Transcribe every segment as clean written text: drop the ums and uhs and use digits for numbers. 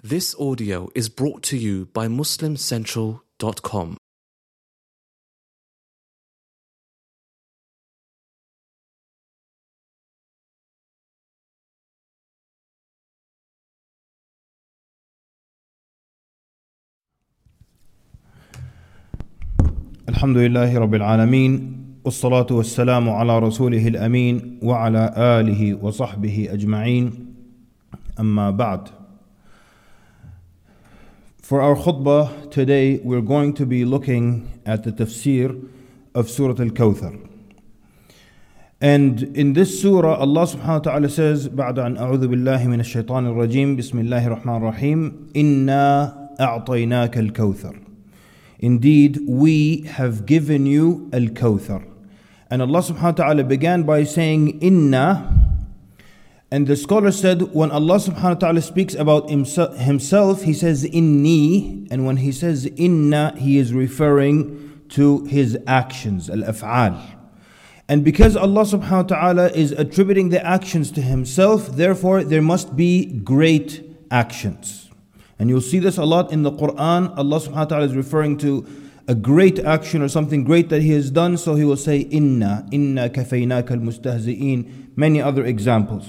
This audio is brought to you by MuslimCentral.com. الحمد لله رب العالمين والصلاة والسلام على رسوله الأمين وعلى آله وصحبه أجمعين أما بعد. For our khutbah today, we're going to be looking at the tafsir of Surah Al-Kawthar. And in this surah, Allah subhanahu wa ta'ala says, بعد أن أعوذ بالله من الشيطان الرجيم بسم الله الرحمن الرحيم إنا أعطيناك الكوثر. Indeed, we have given you Al-Kawthar. And Allah subhanahu wa ta'ala began by saying Inna. And the scholar said, when Allah subhanahu wa ta'ala speaks about himself, he says Inni. And when he says Inna, he is referring to his actions, Al-Af'al. And because Allah subhanahu wa ta'ala is attributing the actions to himself, therefore there must be great actions. And you'll see this a lot in the Quran. Allah subhanahu wa ta'ala is referring to a great action or something great that He has done. So He will say, Inna kafaynaka al-mustahzi'een. Many other examples.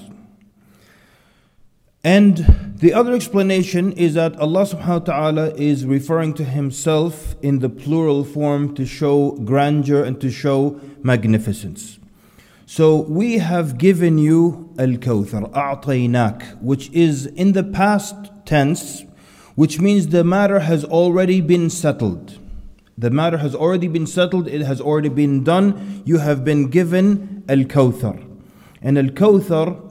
And the other explanation is that Allah subhanahu wa ta'ala is referring to Himself in the plural form to show grandeur and to show magnificence. So we have given you Al-Kawthar, A'taynak, which is in the past tense, which means the matter has already been settled. The matter has already been settled, it has already been done. You have been given Al-Kawthar. And Al-Kawthar,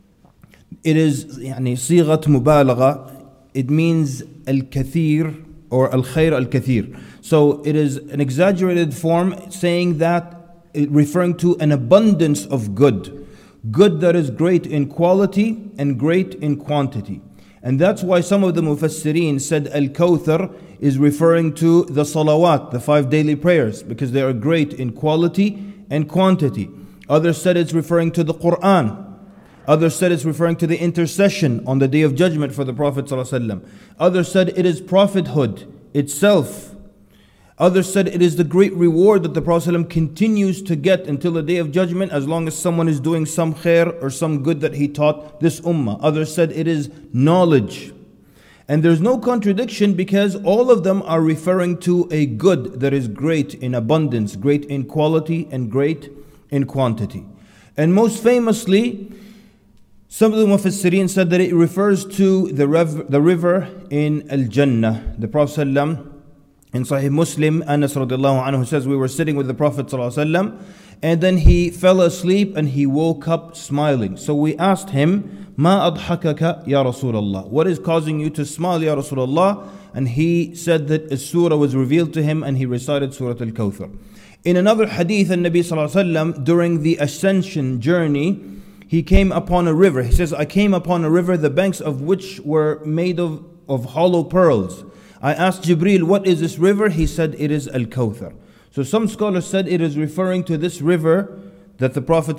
it is صيغة مبالغة. It means Al-Kathir or Al-Khair Al-Kathir. So it is an exaggerated form saying that, referring to an abundance of good. Good that is great in quality and great in quantity. And that's why some of the Mufassirin said Al-Kawthar is referring to the salawat, the 5 daily prayers, because they are great in quality and quantity. Others said it's referring to the Quran. Others said it's referring to the intercession on the Day of Judgment for the Prophet ﷺ. Others said it is prophethood itself. Others said it is the great reward that the Prophet ﷺ continues to get until the Day of Judgment as long as someone is doing some khair or some good that he taught this ummah. Others said it is knowledge. And there's no contradiction because all of them are referring to a good that is great in abundance, great in quality and great in quantity. And most famously, some of the Mufassirin said that it refers to the river in Al-Jannah. The Prophet ﷺ, in Sahih Muslim, Anas radiallahu anhu says, we were sitting with the Prophet ﷺ, and then he fell asleep and he woke up smiling. So we asked him, Ma adhakaka ya Rasulullah? What is causing you to smile, ya Rasulullah? And he said that a surah was revealed to him and he recited Surah Al-Kawthar. In another hadith, the Nabi ﷺ, during the ascension journey, he came upon a river. He says, I came upon a river, the banks of which were made of hollow pearls. I asked Jibreel, what is this river? He said, it is Al-Kawthar. So some scholars said it is referring to this river that the Prophet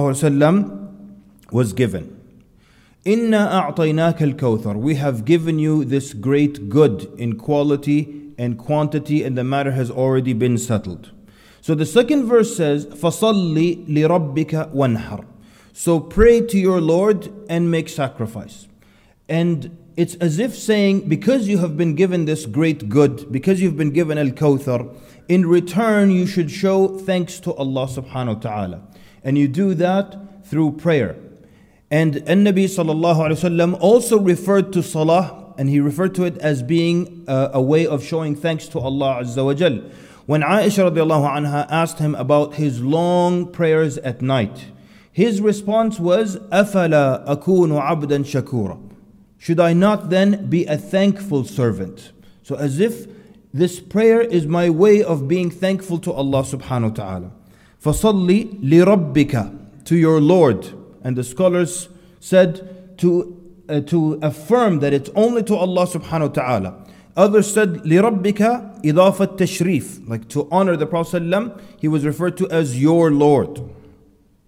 ﷺ was given. Inna a'taynaka al-Kawthar. We have given you this great good in quality and quantity, and the matter has already been settled. So the second verse says, فَصَلِّ لِرَبِّكَ وَانْحَرْ. So pray to your Lord and make sacrifice. And it's as if saying, because you have been given this great good, because you've been given Al-Kawthar, in return you should show thanks to Allah subhanahu wa ta'ala. And you do that through prayer. And An-Nabi sallallahu alayhi wa sallam also referred to salah, and he referred to it as being a way of showing thanks to Allah azza wa jal. When Aisha radiallahu anha asked him about his long prayers at night, his response was, أَفَلَا أَكُونُ عَبْدًا شَكُورًا. Should I not then be a thankful servant? So as if this prayer is my way of being thankful to Allah subhanahu wa ta'ala. فَصَلِّ لِرَبِّكَ. To your Lord. And the scholars said to affirm that it's only to Allah subhanahu wa ta'ala. Others said لِرَبِّكَ إِضَافَةَ تَشْرِيف. Like to honor the Prophet ﷺ, he was referred to as your Lord.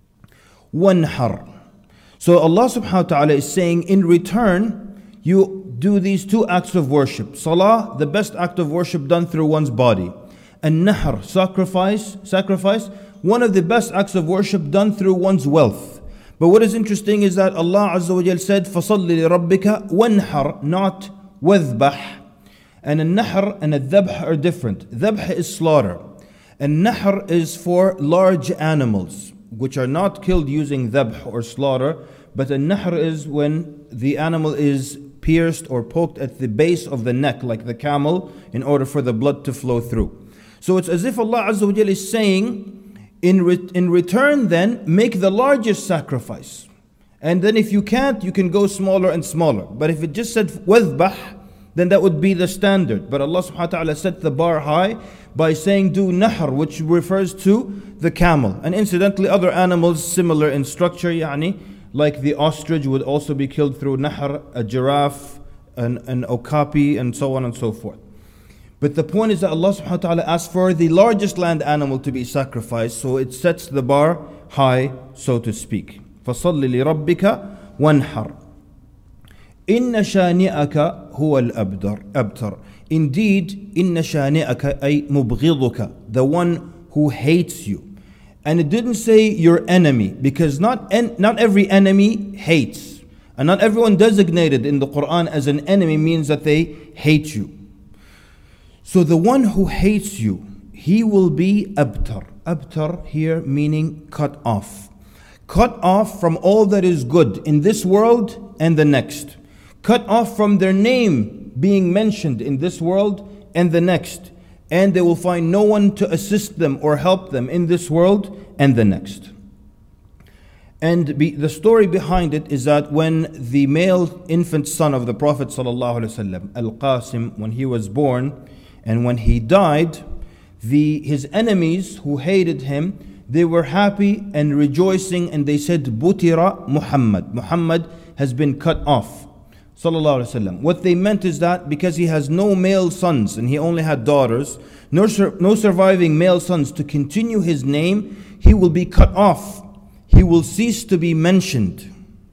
وَانْحَرْ. So Allah subhanahu wa ta'ala is saying, in return, you do these two acts of worship. Salah, the best act of worship done through one's body. And nahr, sacrifice, one of the best acts of worship done through one's wealth. But what is interesting is that Allah Azza wa Jal said, فَصَلِّ لِرَبِّكَ وَانْحَرْ, not وَذْبَحْ. And a nahr and a dhabh are different. Dhabh is slaughter. And nahr is for large animals, which are not killed using dhabh or slaughter, but a nahr is when the animal is pierced or poked at the base of the neck, like the camel, in order for the blood to flow through. So it's as if Allah Azza wa Jal is saying, in return then, make the largest sacrifice. And then if you can't, you can go smaller and smaller. But if it just said وَذْبَحْ, then that would be the standard. But Allah subhanahu wa ta'ala set the bar high by saying do nahr, which refers to the camel. And incidentally, other animals similar in structure, like the ostrich would also be killed through nahr, a giraffe, an okapi, and so on and so forth. But the point is that Allah subhanahu wa ta'ala asked for the largest land animal to be sacrificed, so it sets the bar high, so to speak. فَصَلِّ لِرَبِّكَ وَانْحَرْ إِنَّ شَانِئَكَ هُوَ الْأَبْتَرُ. Indeed, إِنَّ شَانِئَكَ أي مُبْغِضُكَ, the one who hates you. And it didn't say your enemy, because not every enemy hates. And not everyone designated in the Quran as an enemy means that they hate you. So the one who hates you, he will be abtar. Abtar here meaning cut off. Cut off from all that is good in this world and the next. Cut off from their name being mentioned in this world and the next. And they will find no one to assist them or help them in this world and the next. And the story behind it is that when the male infant son of the Prophet ﷺ, Al-Qasim, when he was born, and when he died, his enemies who hated him, they were happy and rejoicing, and they said, Butira Muhammad. Muhammad has been cut off. Sallallahu Alaihi Wasallam. What they meant is that because he has no male sons and he only had daughters, no surviving male sons to continue his name, he will be cut off. He will cease to be mentioned.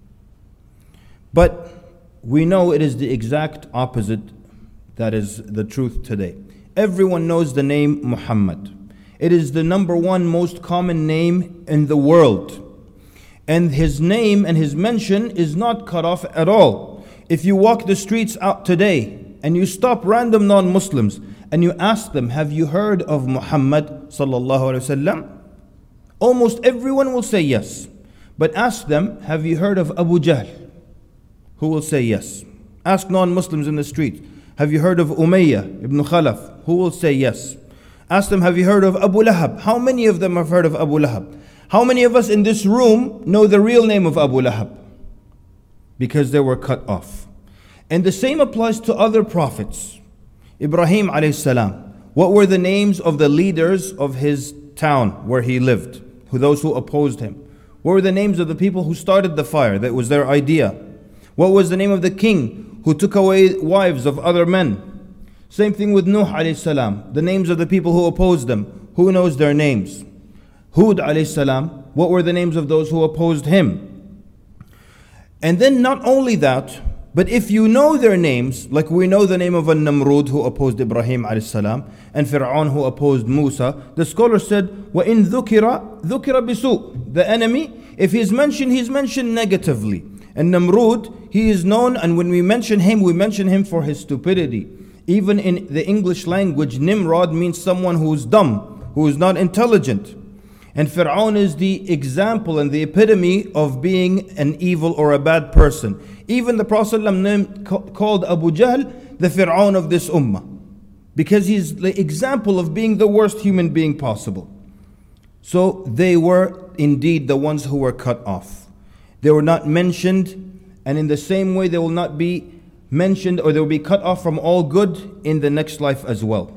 But we know it is the exact opposite. That is the truth today. Everyone knows the name Muhammad. It is the number one most common name in the world. And his name and his mention is not cut off at all. If you walk the streets out today and you stop random non-Muslims and you ask them, have you heard of Muhammad sallallahu alaihi wasallam? Almost everyone will say yes. But ask them, have you heard of Abu Jahl? Who will say yes? Ask non-Muslims in the street, have you heard of Umayyah ibn Khalaf? Who will say yes? Ask them, have you heard of Abu Lahab? How many of them have heard of Abu Lahab? How many of us in this room know the real name of Abu Lahab? Because they were cut off. And the same applies to other prophets. Ibrahim alayhi salam. What were the names of the leaders of his town where he lived? Those who opposed him. What were the names of the people who started the fire? That was their idea. What was the name of the king who took away wives of other men? Same thing with Nuh alayhi salam. The names of the people who opposed them. Who knows their names? Hud alayhi salam. What were the names of those who opposed him? And then not only that, but if you know their names, like we know the name of An-Namrud who opposed Ibrahim alayhi salam, and Fir'aun who opposed Musa, the scholar said, وَإِن ذُكِرَ بِسُوء. The enemy, if he's mentioned negatively. And Namrud, he is known, and when we mention him for his stupidity. Even in the English language, Nimrod means someone who is dumb, who is not intelligent. And Fir'aun is the example and the epitome of being an evil or a bad person. Even the Prophet ﷺ called Abu Jahl the Fir'aun of this ummah, because he's the example of being the worst human being possible. So they were indeed the ones who were cut off. They were not mentioned, and in the same way they will not be mentioned, or they will be cut off from all good in the next life as well.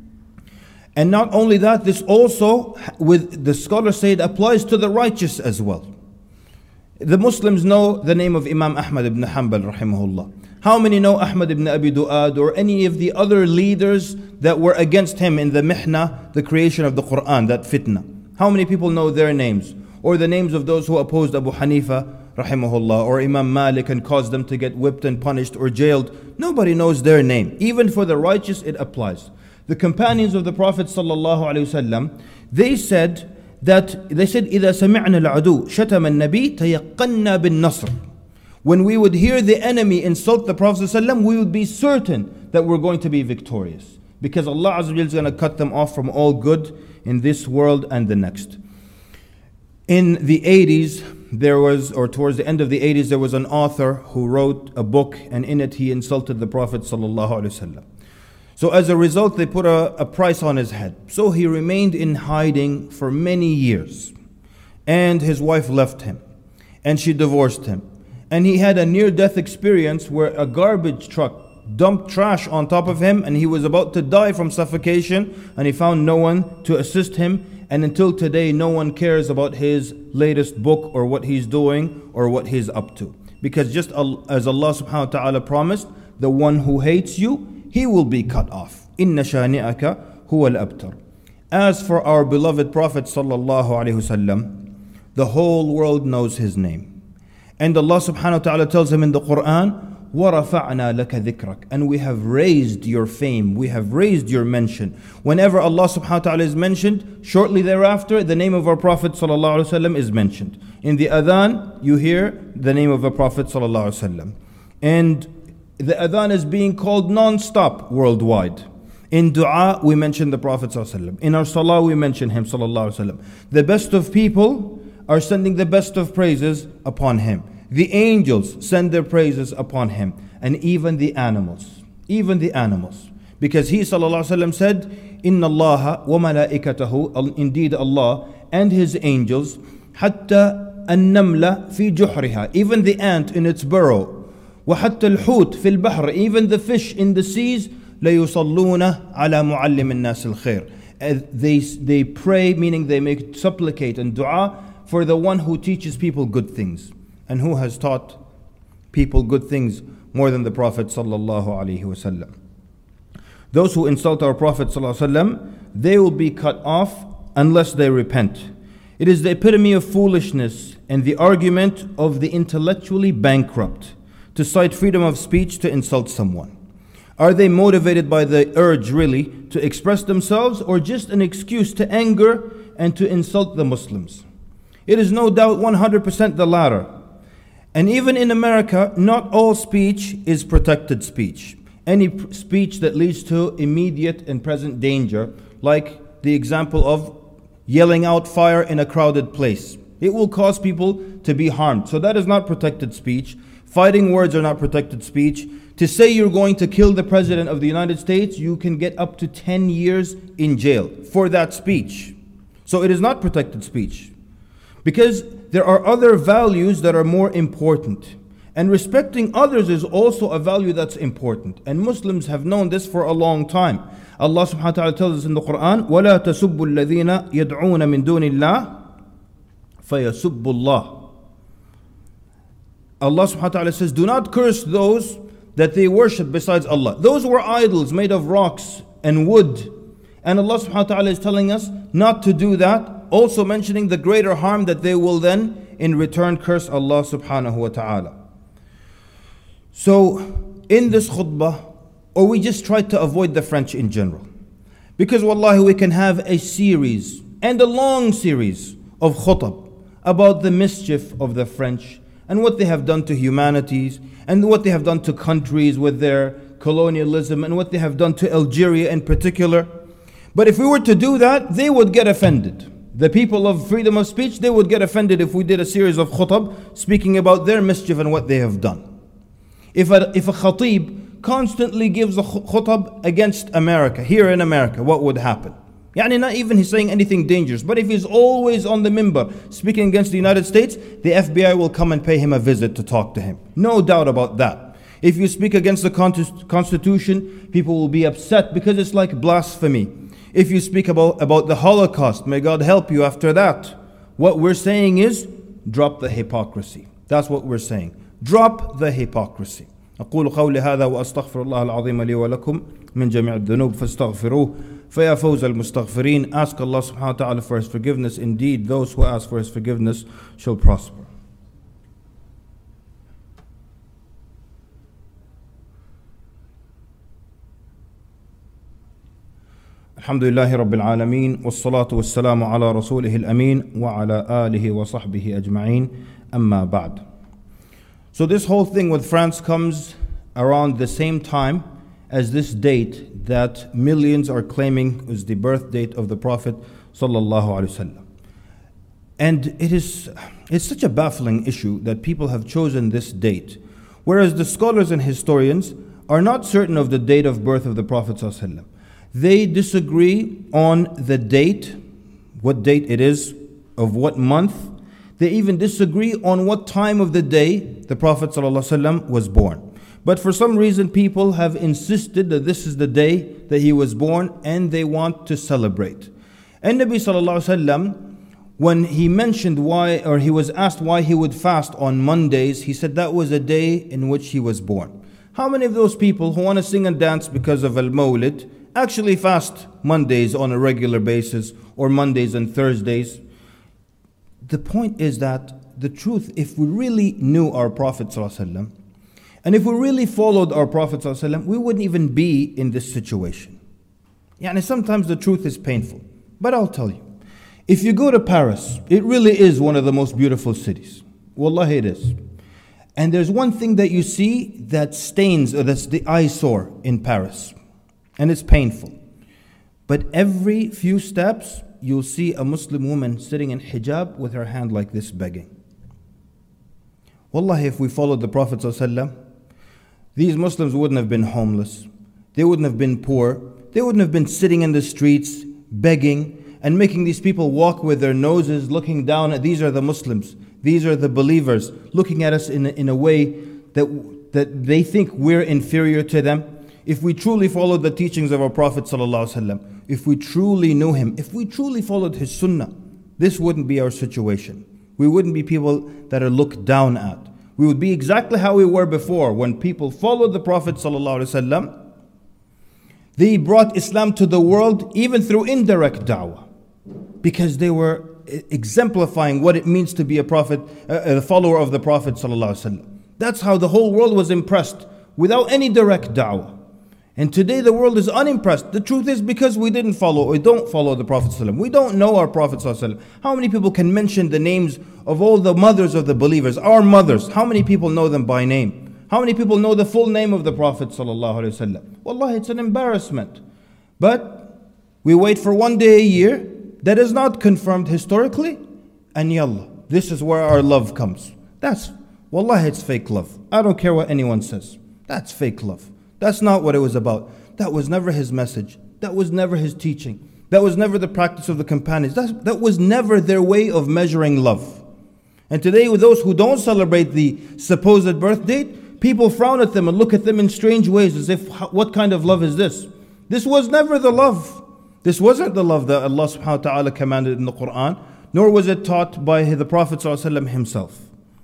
And not only that, this also, with the scholars say, it applies to the righteous as well. The Muslims know the name of Imam Ahmad ibn Hanbal rahimahullah. How many know Ahmad ibn Abi Du'ad or any of the other leaders that were against him in the mihna, the creation of the Quran, that fitna? How many people know their names? Or the names of those who opposed Abu Hanifa rahimahullah, or Imam Malik, and caused them to get whipped and punished or jailed. Nobody knows their name. Even for the righteous, it applies. The companions of the Prophet sallallahu alaihi wasallam, they said إذا سمعنا العدو شتم النبي تيقنا بالنصر. When we would hear the enemy insult the Prophet ﷺ, we would be certain that we're going to be victorious, because Allah Azza wa Jalla is going to cut them off from all good in this world and the next. In the 80s, towards the end of the 80s, there was an author who wrote a book, and in it he insulted the Prophet ﷺ. So as a result, they put a price on his head. So he remained in hiding for many years. And his wife left him, and she divorced him. And he had a near-death experience where a garbage truck dumped trash on top of him, and he was about to die from suffocation, and he found no one to assist him. And until today, no one cares about his latest book or what he's doing or what he's up to. Because just as Allah subhanahu wa ta'ala promised, the one who hates you, he will be cut off. Inna shani'aka huwa al-abtar. As for our beloved Prophet sallallahu alaihi wasallam, the whole world knows his name. And Allah subhanahu wa ta'ala tells him in the Quran, وَرَفَعْنَا لَكَ ذِكْرَكَ. And we have raised your fame, we have raised your mention. Whenever Allah subhanahu wa ta'ala is mentioned, shortly thereafter, the name of our Prophet sallallahu alaihi wasallam is mentioned. In the adhan, you hear the name of the Prophet sallallahu alaihi wasallam. And the adhan is being called non-stop worldwide. In dua, we mention the Prophet sallallahu alaihi wasallam. In our salah, we mention him sallallahu alaihi wasallam. The best of people are sending the best of praises upon him. The angels send their praises upon him, and even the animals. Because he sallallahu alaihi wasallam said, Inna Allah wa malaikatahu, indeed Allah and his angels, hatta an-namla fi juhriha, even the ant in its burrow, wa hatta al-hut fi al-bahr, even the fish in the seas, la yusalluna ala muallim an-nas al-khair. They pray, meaning they make supplicate and dua for the one who teaches people good things. And who has taught people good things more than the Prophet sallallahu alaihi wasallam? Those who insult our Prophet sallallahu alaihi wasallam, they will be cut off unless they repent. It is the epitome of foolishness and the argument of the intellectually bankrupt to cite freedom of speech to insult someone. Are they motivated by the urge really to express themselves, or just an excuse to anger and to insult the Muslims? It is no doubt 100% the latter. And even in America, not all speech is protected speech. Any speech that leads to immediate and present danger, like the example of yelling out fire in a crowded place, it will cause people to be harmed. So that is not protected speech. Fighting words are not protected speech. To say you're going to kill the President of the United States, you can get up to 10 years in jail for that speech. So it is not protected speech. Because there are other values that are more important. And respecting others is also a value that's important. And Muslims have known this for a long time. Allah subhanahu wa ta'ala tells us in the Quran, وَلَا تَسُبُّوا الَّذِينَ يَدْعُونَ مِن دُونِ اللَّهِ فَيَسُبُّوا اللَّهِ. Allah subhanahu wa ta'ala says, do not curse those that they worship besides Allah. Those were idols made of rocks and wood. And Allah subhanahu wa ta'ala is telling us not to do that, also mentioning the greater harm that they will then in return curse Allah subhanahu wa ta'ala. So in this khutbah, or we just try to avoid the French in general, because wallahi we can have a series and a long series of khutab about the mischief of the French and what they have done to humanities and what they have done to countries with their colonialism and what they have done to Algeria in particular. But if we were to do that, they would get offended. The people of freedom of speech, they would get offended if we did a series of khutab speaking about their mischief and what they have done. If a khatib constantly gives a khutab against America, here in America, what would happen? Not even he's saying anything dangerous, but if he's always on the minbar speaking against the United States, the FBI will come and pay him a visit to talk to him. No doubt about that. If you speak against the Constitution, people will be upset because it's like blasphemy. If you speak about the Holocaust, may God help you after that. What we're saying is, drop the hypocrisy. That's what we're saying. Drop the hypocrisy. أقول قولي هذا وأستغفر الله العظيم لي ولكم من جميع الذنوب فاستغفروه فيا فوز المستغفرين. Ask Allah subhanahu wa ta'ala for His forgiveness. Indeed, those who ask for His forgiveness shall prosper. Alhamdulillahi Rabbil Alameen, wassalatu wassalamu ala rasulih al-ameen, wa ala alihi wa sahbihi ajma'een, amma ba'd. So this whole thing with France comes around the same time as this date that millions are claiming is the birth date of the Prophet sallallahu alaihi wasallam. And it's such a baffling issue that people have chosen this date, whereas the scholars and historians are not certain of the date of birth of the Prophet sallallahu alaihi wasallam. They disagree on the date, what date it is, of what month. They even disagree on what time of the day the Prophet ﷺ was born. But for some reason, people have insisted that this is the day that he was born and they want to celebrate. And Nabi ﷺ, when he mentioned why, or he was asked why he would fast on Mondays, he said that was a day in which he was born. How many of those people who want to sing and dance because of Al-Mawlid actually fast Mondays on a regular basis or Mondays and Thursdays? The point is that the truth, if we really knew our Prophet ﷺ, and if we really followed our Prophet ﷺ, we wouldn't even be in this situation. Yani sometimes the truth is painful, but I'll tell you. If you go to Paris, it really is one of the most beautiful cities. Wallahi it is. And there's one thing that you see that stains, or that's the eyesore in Paris. And it's painful. But every few steps, you'll see a Muslim woman sitting in hijab with her hand like this begging. Wallahi, if we followed the Prophet ﷺ, these Muslims wouldn't have been homeless. They wouldn't have been poor. They wouldn't have been sitting in the streets begging and making these people walk with their noses looking down at, these are the Muslims, these are the believers, looking at us in a way that they think we're inferior to them. If we truly followed the teachings of our Prophet ﷺ, if we truly knew him, if we truly followed his sunnah, this wouldn't be our situation. We wouldn't be people that are looked down at. We would be exactly how we were before. When people followed the Prophet ﷺ, they brought Islam to the world even through indirect da'wah, because they were exemplifying what it means to be a prophet, a follower of the Prophet ﷺ. That's how the whole world was impressed, without any direct da'wah. And today the world is unimpressed. The truth is because we don't follow the Prophet ﷺ. We don't know our Prophet ﷺ. How many people can mention the names of all the mothers of the believers, our mothers? How many people know them by name? How many people know the full name of the Prophet ﷺ? Wallahi, it's an embarrassment. But we wait for one day a year that is not confirmed historically, and yallah, this is where our love comes. Wallahi, it's fake love. I don't care what anyone says. That's fake love. That's not what it was about. That was never his message. That was never his teaching. That was never the practice of the companions. That was never their way of measuring love. And today, with those who don't celebrate the supposed birth date, people frown at them and look at them in strange ways as if, what kind of love is this? This was never the love. This wasn't the love that Allah subhanahu wa ta'ala commanded in the Quran, nor was it taught by the Prophet ﷺ himself.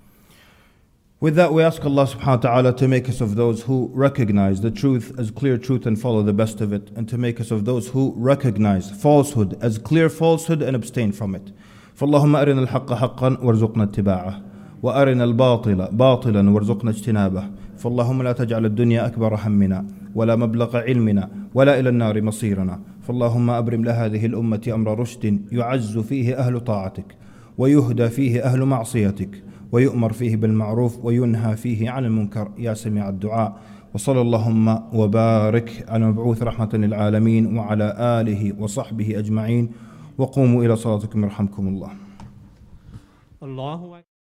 With that, we ask Allah subhanahu wa ta'ala to make us of those who recognize the truth as clear truth and follow the best of it, and to make us of those who recognize falsehood as clear falsehood and abstain from it. فاللهم أرنا الحق حقا وارزقنا اتباعه وأرنا الباطل باطلا وارزقنا اجتنابه فاللهم لا تجعل الدنيا أكبر همنا ولا مبلغ علمنا ولا إلى النار مصيرنا فاللهم أبرم لهذه الأمة أمر رشد يعز فيه أهل طاعتك ويهدى فيه أهل معصيتك ويؤمر فيه بالمعروف وينهى فيه عن المنكر يا سميع الدعاء وصلى اللهم وبارك على مبعوث رحمة للعالمين وعلى آله وصحبه أجمعين وقوموا إلى صلاتكم يرحمكم الله.